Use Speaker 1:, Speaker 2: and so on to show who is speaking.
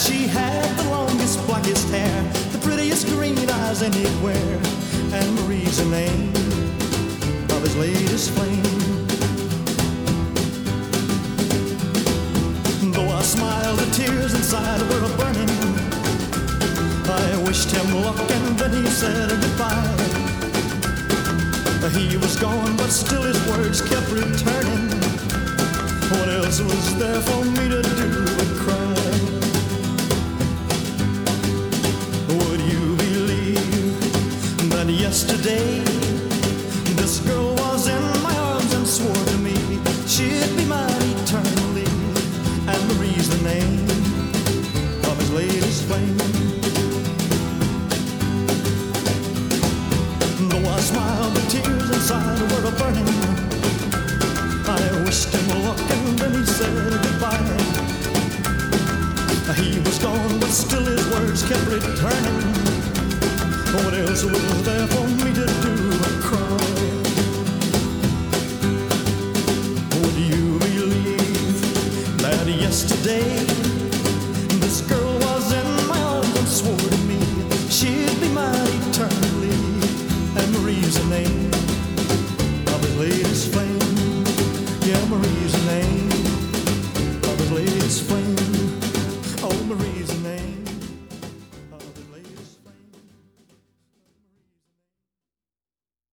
Speaker 1: she had the longest, blackest hair, the prettiest green eyes anywhere. And Marie's the name of his latest flame. Though I smiled, the tears inside were burning. I wished him luck and then he said goodbye. He was gone, but still his words kept returning. What else was there for me to do but cry? Would you believe that yesterday this girl was in my arms and swore to me she'd be mine eternally? And Marie's the name of his latest flame. Though I smiled, the tears inside were burning. I wished him luck and then he said goodbye. He was gone, but still his words kept returning. What else was there for me to do but cry? Would you believe that yesterday